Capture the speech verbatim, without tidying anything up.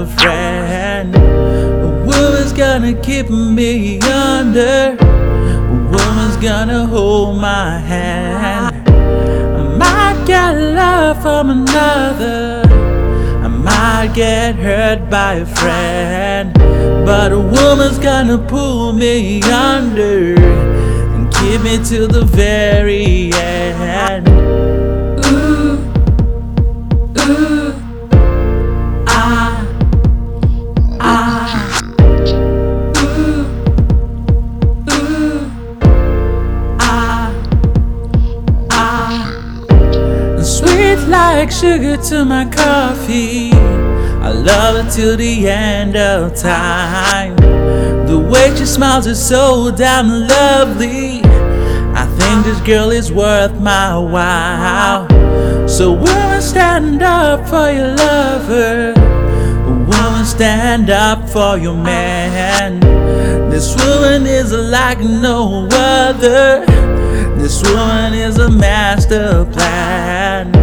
a friend. A woman's gonna keep me under. A woman's gonna hold my hand. I might get love from another, I might get hurt by a friend, but a woman's gonna pull me under and keep me till the very end. Ooh, ooh, ah, ah. Ooh, ooh, ah, ah. Sweet like sugar to my coffee, I love her till the end of time. The way she smiles is so damn lovely, I think this girl is worth my while. So woman, stand up for your lover. Woman, stand up for your man. This woman is like no other. This woman is a master plan.